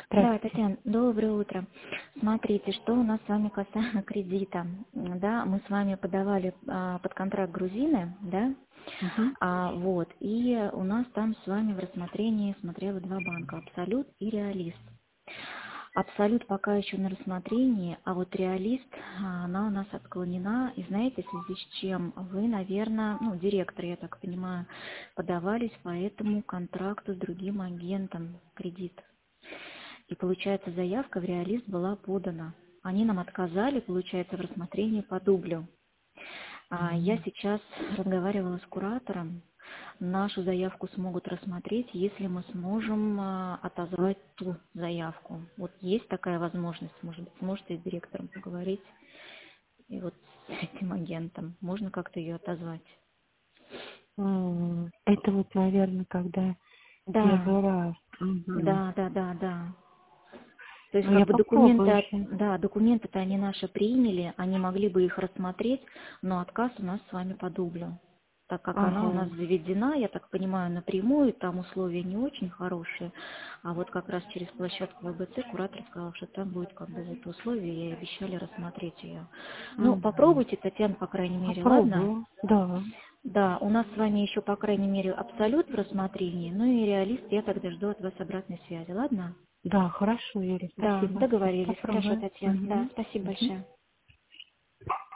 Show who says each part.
Speaker 1: Да,
Speaker 2: Здравствуйте.
Speaker 1: Татьяна, доброе утро. Смотрите, что у нас с вами касаемо кредита. Да, мы с вами подавали под контракт грузины, да,
Speaker 2: Мгм.
Speaker 1: вот, и у нас там с вами в рассмотрении смотрело два банка, Абсолют и Реалист. Абсолют пока еще на рассмотрении, а вот Реалист, она у нас отклонена. И знаете, в связи с чем вы, наверное, ну, директор, я так понимаю, подавались по этому контракту с другим агентом кредит. И получается, заявка в Реалист была подана. Они нам отказали, получается, в рассмотрении по дублю. Я
Speaker 2: М.
Speaker 1: сейчас разговаривала с куратором. Нашу заявку смогут рассмотреть, если мы сможем отозвать ту заявку. Вот есть такая возможность, может быть, сможете с директором поговорить, и вот с этим агентом. Можно как-то ее отозвать?
Speaker 2: Это вот, наверное, когда
Speaker 1: Да,
Speaker 2: первый раз. Мгм.
Speaker 1: да. То есть
Speaker 2: Ну,
Speaker 1: как
Speaker 2: я
Speaker 1: бы
Speaker 2: попробую
Speaker 1: документы,
Speaker 2: еще.
Speaker 1: да, документы-то они наши приняли, они могли бы их рассмотреть, но отказ у нас с вами по дублю. Так как она у нас
Speaker 2: Ага.
Speaker 1: заведена, я так понимаю, напрямую, там условия не очень хорошие, а вот как раз через площадку ВБЦ куратор сказал, что там будет как бы вот условия, и обещали рассмотреть ее. Ну,
Speaker 2: Мгм.
Speaker 1: попробуйте, Татьяна, по крайней мере, ладно?
Speaker 2: Попробую. Да.
Speaker 1: Да, у нас с вами еще, по крайней мере, абсолют в рассмотрении, ну и реалист, я тогда жду от вас обратной связи, ладно?
Speaker 2: Да, хорошо, Юрий,
Speaker 1: Да,
Speaker 2: спасибо.
Speaker 1: договорились. Хорошо,
Speaker 2: Попробую.
Speaker 1: Татьяна. Да,
Speaker 2: Мгм.
Speaker 1: спасибо
Speaker 2: Мгм.
Speaker 1: большое.